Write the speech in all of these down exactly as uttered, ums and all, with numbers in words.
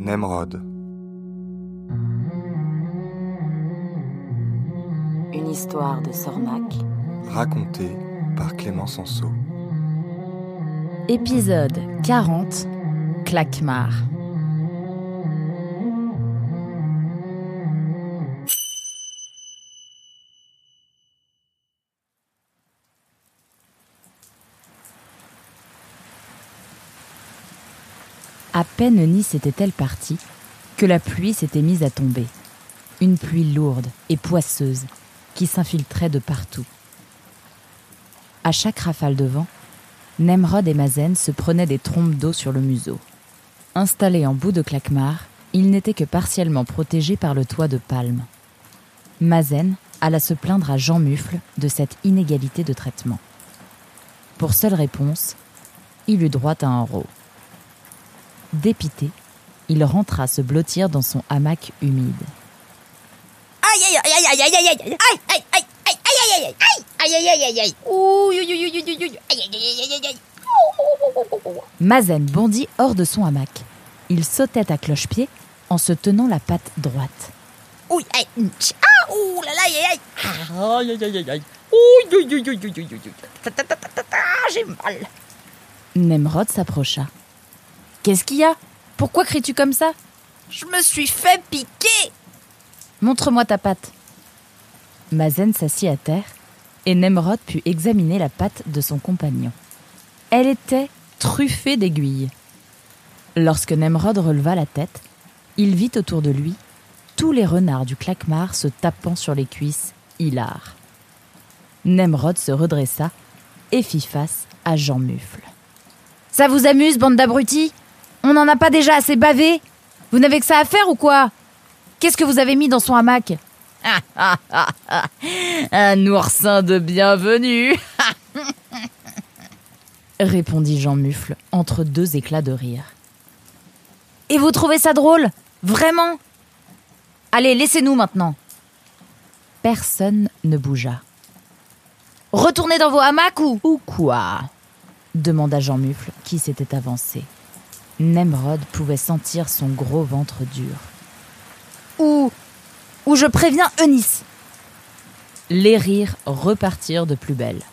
Nemrod. Une histoire de Sornac. Racontée par Clément Sanso. Épisode quarante, Claquemart. À peine Nice était-elle partie que la pluie s'était mise à tomber. Une pluie lourde et poisseuse qui s'infiltrait de partout. À chaque rafale de vent, Nemrod et Mazen se prenaient des trompes d'eau sur le museau. Installés en bout de Claquemart, ils n'étaient que partiellement protégés par le toit de palme. Mazen alla se plaindre à Jean Mufle de cette inégalité de traitement. Pour seule réponse, il eut droit à un rot. Dépité, il rentra se blottir dans son hamac humide. Aïe aïe aïe aïe aïe aïe aïe aïe aïe aïe aïe aïe aïe aïe aïe aïe aïe aïe ouh aïe aïe aïe aïe aïe aïe aïe aïe. Mazen bondit hors de son hamac. Il sautait à cloche-pied en se tenant la patte droite. Ouh aïe ah ouh là là aïe aïe aïe aïe aïe aïe ouh aïe aïe aïe aïe aïe j'ai mal. Nemrod s'approcha. Qu'est-ce qu'il y a ? Pourquoi cries-tu comme ça ? Je me suis fait piquer. Montre-moi ta patte. Mazen s'assit à terre et Nemrod put examiner la patte de son compagnon. Elle était truffée d'aiguilles. Lorsque Nemrod releva la tête, il vit autour de lui tous les renards du Claquemart se tapant sur les cuisses, hilares. Nemrod se redressa et fit face à Jean Mufle. « Ça vous amuse, bande d'abrutis ? On n'en a pas déjà assez bavé ? Vous n'avez que ça à faire ou quoi ? Qu'est-ce que vous avez mis dans son hamac ? » Un oursin de bienvenue répondit Jean Mufle entre deux éclats de rire. Et vous trouvez ça drôle ? Vraiment ? Allez, laissez-nous maintenant. Personne ne bougea. Retournez dans vos hamacs ou... Ou quoi ? Demanda Jean Mufle qui s'était avancé. Nemrod pouvait sentir son gros ventre dur. Ou... ou je préviens Eunice. Les rires repartirent de plus belle.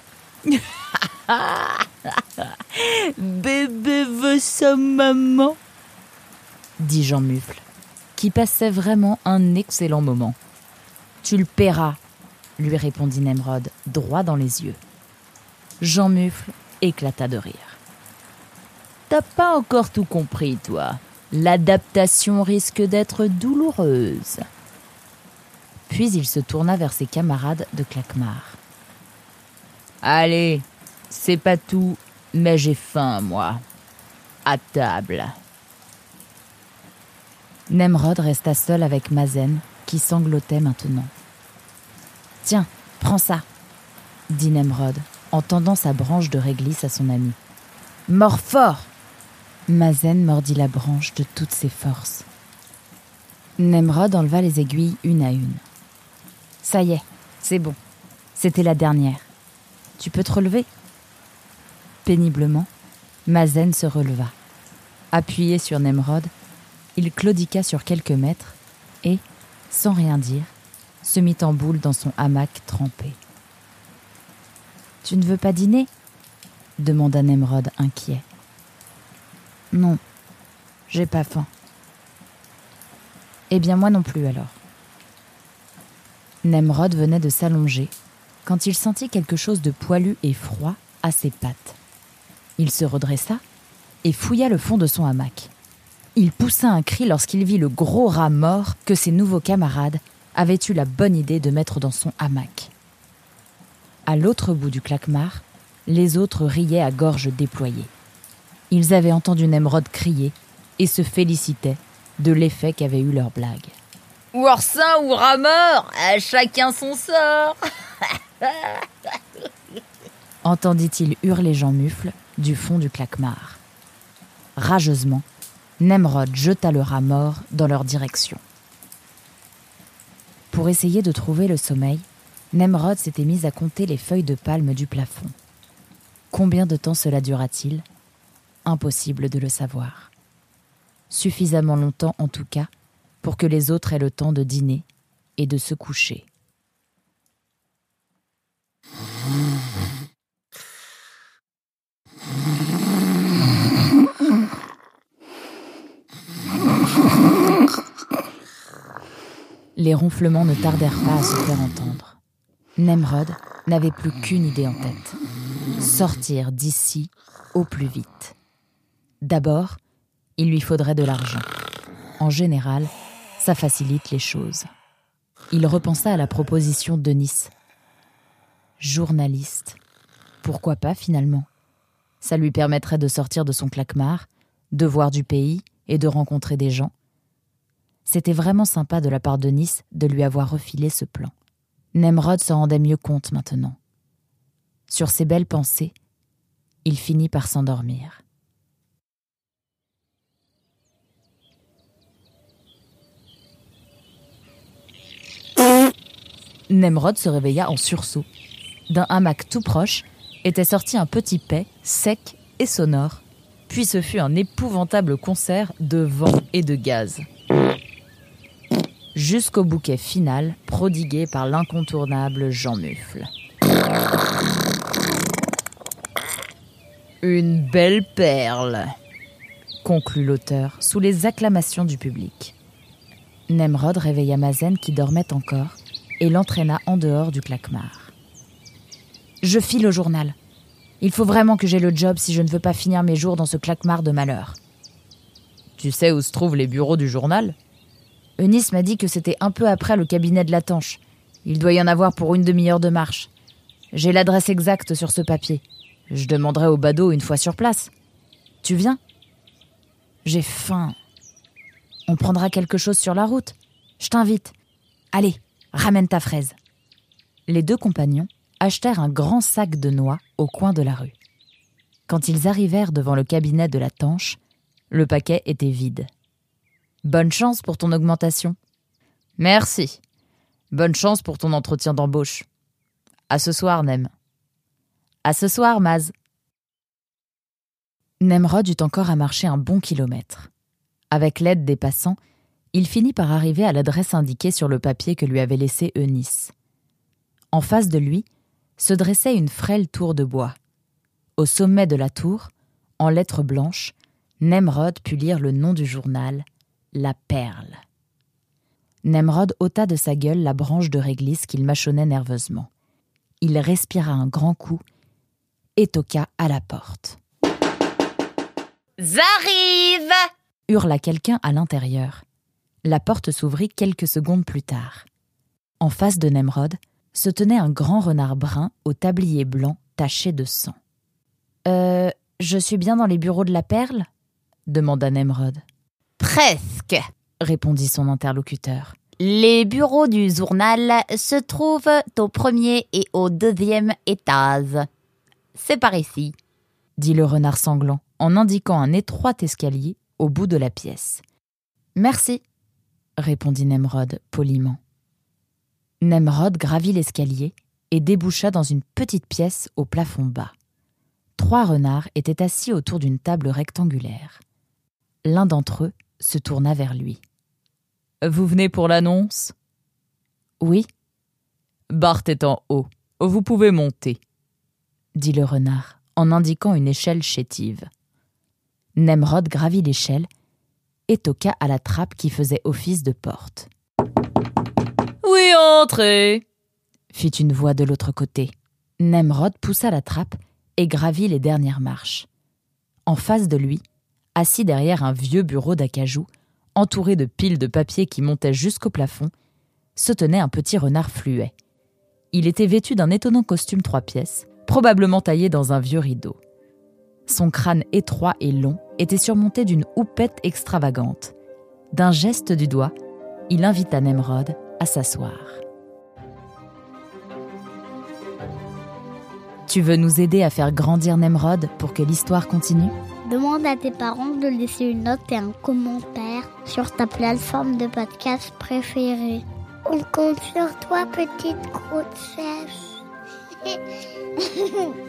Bébé veut sa maman, dit Jean Mufle, qui passait vraiment un excellent moment. Tu le paieras, lui répondit Nemrod, droit dans les yeux. Jean Mufle éclata de rire. T'as pas encore tout compris, toi. L'adaptation risque d'être douloureuse. Puis il se tourna vers ses camarades de Claquemart. Allez, c'est pas tout, mais j'ai faim, moi. À table. Nemrod resta seul avec Mazen, qui sanglotait maintenant. Tiens, prends ça, dit Nemrod, en tendant sa branche de réglisse à son ami. Mords fort! Mazen mordit la branche de toutes ses forces. Nemrod enleva les aiguilles une à une. Ça y est, c'est bon. C'était la dernière. Tu peux te relever ? Péniblement, Mazen se releva. Appuyé sur Nemrod, il claudiqua sur quelques mètres et, sans rien dire, se mit en boule dans son hamac trempé. « Tu ne veux pas dîner ?» demanda Nemrod inquiet. « Non, j'ai pas faim. » « Eh bien moi non plus alors. » Nemrod venait de s'allonger quand il sentit quelque chose de poilu et froid à ses pattes. Il se redressa et fouilla le fond de son hamac. Il poussa un cri lorsqu'il vit le gros rat mort que ses nouveaux camarades avaient eu la bonne idée de mettre dans son hamac. À l'autre bout du Claquemart, les autres riaient à gorge déployée. Ils avaient entendu Nemrod crier et se félicitaient de l'effet qu'avait eu leur blague. Oursin ou rat mort, chacun son sort. Entendit-il hurler Jean Mufle du fond du Claquemart. Rageusement, Nemrod jeta le rat mort dans leur direction. Pour essayer de trouver le sommeil, Nemrod s'était mis à compter les feuilles de palme du plafond. Combien de temps cela dura-t-il ? Impossible de le savoir. suffisamment longtemps en tout cas, pour que les autres aient le temps de dîner et de se coucher. Les ronflements ne tardèrent pas à se faire entendre. Nemrod n'avait plus qu'une idée en tête. Sortir d'ici au plus vite. D'abord, il lui faudrait de l'argent. En général, ça facilite les choses. Il repensa à la proposition de Denis. Journaliste. Pourquoi pas finalement ? Ça lui permettrait de sortir de son claquemart, de voir du pays et de rencontrer des gens. C'était vraiment sympa de la part de Denis de lui avoir refilé ce plan. Nemrod s'en rendait mieux compte maintenant. Sur ces belles pensées, il finit par s'endormir. Nemrod se réveilla en sursaut. D'un hamac tout proche était sorti un petit paix, sec et sonore. Puis ce fut un épouvantable concert de vent et de gaz. Jusqu'au bouquet final prodigué par l'incontournable Jean Mufle. Une belle perle, conclut l'auteur sous les acclamations du public. Nemrod réveilla Mazen qui dormait encore et l'entraîna en dehors du claquemart. Je file au journal. Il faut vraiment que j'aie le job si je ne veux pas finir mes jours dans ce claquemart de malheur. Tu sais où se trouvent les bureaux du journal ? Eunice m'a dit que c'était un peu après le cabinet de la Tanche. Il doit y en avoir pour une demi-heure de marche. J'ai l'adresse exacte sur ce papier. Je demanderai au badaud une fois sur place. Tu viens ? J'ai faim. On prendra quelque chose sur la route. Je t'invite. Allez, ramène ta fraise. Les deux compagnons achetèrent un grand sac de noix au coin de la rue. Quand ils arrivèrent devant le cabinet de la Tanche, le paquet était vide. Bonne chance pour ton augmentation. Merci. Bonne chance pour ton entretien d'embauche. À ce soir, Nem. À ce soir, Maz. Nemrod eut encore à marcher un bon kilomètre. Avec l'aide des passants, il finit par arriver à l'adresse indiquée sur le papier que lui avait laissé Eunice. En face de lui se dressait une frêle tour de bois. Au sommet de la tour, en lettres blanches, Nemrod put lire le nom du journal, La Perle. Nemrod ôta de sa gueule la branche de réglisse qu'il mâchonnait nerveusement. Il respira un grand coup et toqua à la porte. « J'arrive !» hurla quelqu'un à l'intérieur. La porte s'ouvrit quelques secondes plus tard. En face de Nemrod se tenait un grand renard brun au tablier blanc taché de sang. « Euh, je suis bien dans les bureaux de la Perle ?» demanda Nemrod. « Presque !» répondit son interlocuteur. « Les bureaux du journal se trouvent au premier et au deuxième étage. C'est par ici, » dit le renard sanglant en indiquant un étroit escalier au bout de la pièce. « Merci » répondit Nemrod poliment. Nemrod gravit l'escalier et déboucha dans une petite pièce au plafond bas. Trois renards étaient assis autour d'une table rectangulaire. L'un d'entre eux se tourna vers lui. « Vous venez pour l'annonce ?»« Oui. »« Bart est en haut. Vous pouvez monter. » dit le renard en indiquant une échelle chétive. Nemrod gravit l'échelle et toqua à la trappe qui faisait office de porte. « Oui, entrez !» fit une voix de l'autre côté. Nemrod poussa la trappe et gravit les dernières marches. En face de lui, assis derrière un vieux bureau d'acajou, entouré de piles de papier qui montaient jusqu'au plafond, se tenait un petit renard fluet. Il était vêtu d'un étonnant costume trois pièces, probablement taillé dans un vieux rideau. Son crâne étroit et long était surmonté d'une houppette extravagante. D'un geste du doigt, il invita Nemrod à s'asseoir. Tu veux nous aider à faire grandir Nemrod pour que l'histoire continue ? Demande à tes parents de laisser une note et un commentaire sur ta plateforme de podcast préférée. On compte sur toi, petite grossesse.